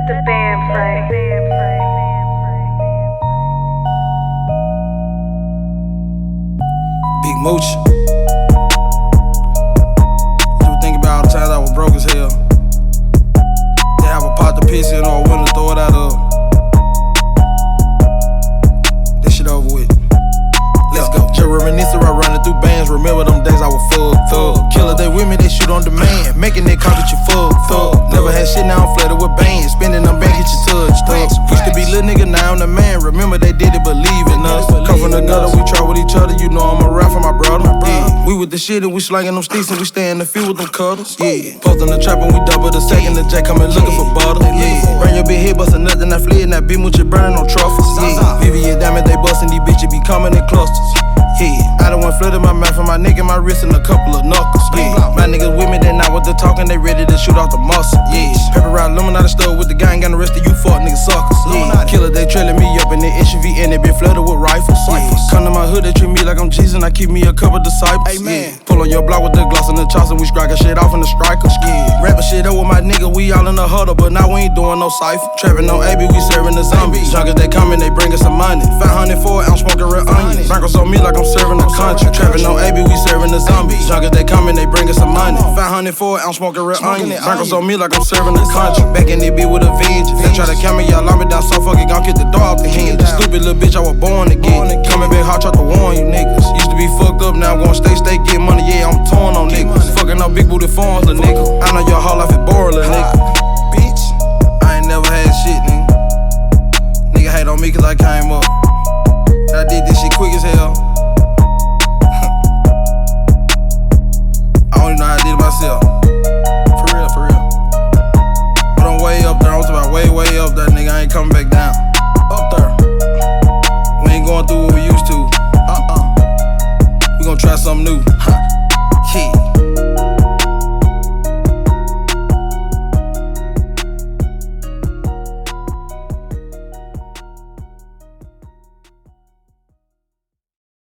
Let the band play. Big Mooch. You think about all the times I was broke as hell. They have a pot to piss in or a window to throw it out of. This shit over with. Let's go. Just reminiscing while running through bands. Remember them days I was full thug. Killer, they with me, they shoot on demand. Making it call that you full thug. Never had shit, now I'm flooded with bands. Spending them bands, get you touched up. Used to be little nigga, now I'm the man. Remember they did it, believe in us. Come from the gutter, we try with each other. You know I'm a rap for my brother. Yeah. We with the shit and we slanging them sticks and we stay in the field with them cutters. Yeah. Posting the trap and we double the second. The J coming looking for butter. Yeah. Bring your big head, bustin' nothing, I flea and that bitch with you burning on truffles. Yeah. Vivian Diamond, they bustin' these bitches be coming in clusters. Yeah, I done went flooded my mouth and my nigga, my wrist and a couple of knuckles. Yeah, my niggas with me, they not with the talking, they ready to shoot off the muscle. Yeah, pepper ride Illuminati stove with the gang, got the rest of you fuck niggas suckers. Yeah, killer, they trailing me up in the SUV and they been flooded with rifles. Yeah, come to my hood, they treat me like I'm Jesus and I keep me a couple disciples. Amen. Yeah, pull on your block with the gloss and the chops and we striking shit off in the strikers. Yeah, rapping shit up with my nigga, we all in the huddle, but now we ain't doing no cipher. Trapping on AB, we serving the zombies. Junkies, they coming, they bring us some money. 500 for it, I'm smoking real onions. Broncos on me like I'm serving the country. Trapping on AB, we serving the zombies. Junkies, they coming, they bring us some money. 500 for it, I'm smoking real onions. Broncos on me like I'm serving the country. Back in it be with a vengeance. They try to count me, y'all lock me down so fucking gon' get the door off the hinges. Stupid little bitch, I was born again. Coming back hard, try to warn you niggas. Used to be fucked up, now I'm gon' stay, get money, yeah, I'm torn on niggas. Fucking up big booty phones, little nigga. I know your whole life is boring, little nigga. Bitch, I ain't never had shit, nigga. Nigga hate on me cause I came up. I did this shit quick as hell. I don't even know how I did it myself. For real, for real. But I'm way up there, I'm talking about way up there, nigga. I ain't coming back down. Up there. We ain't going through what we used to. We gon' try something new.